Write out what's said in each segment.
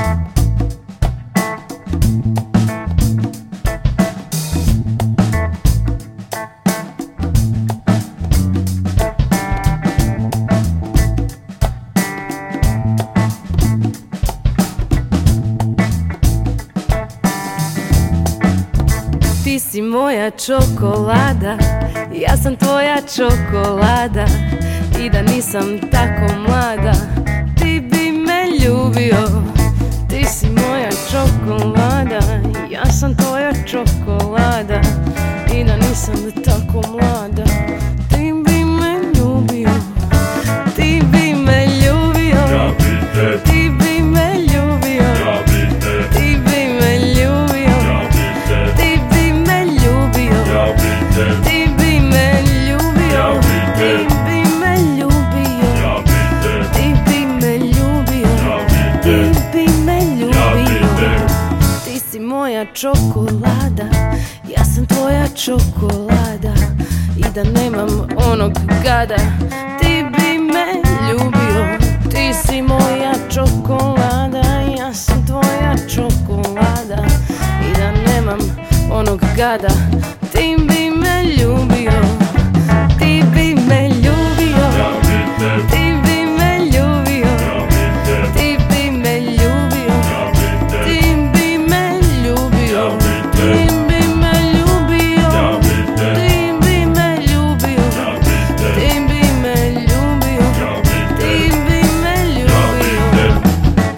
Ti si moja čokolada, ja sam tvoja čokolada. I da nisam tako mlada, ti bi me ljubio. Ti si moja čokolada, ja sam tvoja čokolada. I da nisam tako mlada, ti bi me ljubio. Ti bi me ljubio, ja bi te, ti bi me ljubio, ja bi te, ti bi me ljubio, ja bi te, ti bi me ljubio, ja bi te, ti bi me ljubio, ja bi te, ti bi me ljubio, ja bi te, ti bi me ljubio, ja bi te, ti bi me ja bi ljubio. te. Ti si moja čokolada, ja sam tvoja čokolada. I da nemam onog gada, ti bi me ljubio. Ti si moja čokolada, ja sam tvoja čokolada. I da nemam onog gada, ti bi me ljubio. Ti bi me ljubio, Ja bi te, ti bi me ljubio, ja bi te, ti bi me ljubio, ja bi te, ti bi me ljubio, ja bi te, ti bi me ljubio, ja bi te, ti bi me ljubio, ja bi te, ti bi me ljubio, ja bi te, ti bi me ja bi ljubio. te.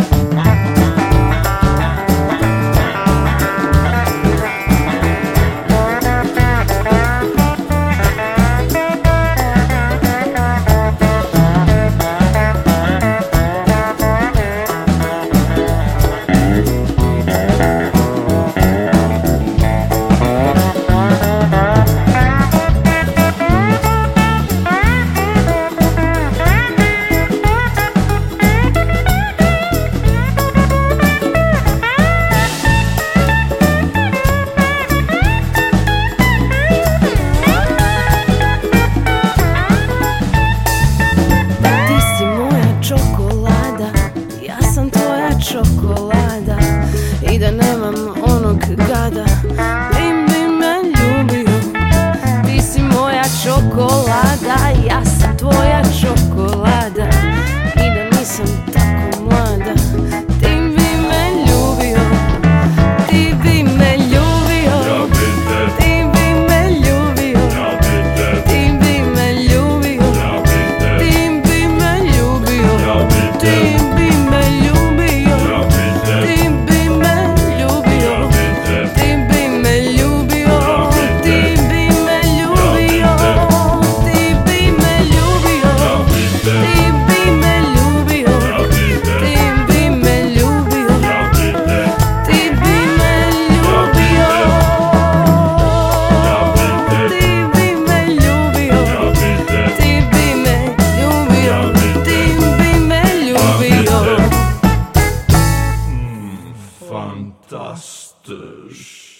Ti si moja čokolada, ja sam tvoja čokolada. I da nemam onog gada, ti bi me ljubio. Ti si moja čokolada, ja sam tvoja čokolada. I da nisam tako mlada, ti bi me ljubio. Ti bi me ljubio, Ja bi te, ti bi me ljubio, ja bi te, ti bi me ljubio, ja bi te, ti bi me ljubio, ja bi te, ti bi me ljubio, ja bi te, ti bi me ljubio, ja bi te, ti bi me ljubio, ti bi me ljubio, ti bi me ljubio, ja bi te, ti bi me ljubio, ja bi te, ti bi me ljubio, ja bi te, ti bi me ljubio, ja bi te, ti bi me ljubio, ja bi te, ti bi me ljubio, ti bi me ljubio. fantastisch.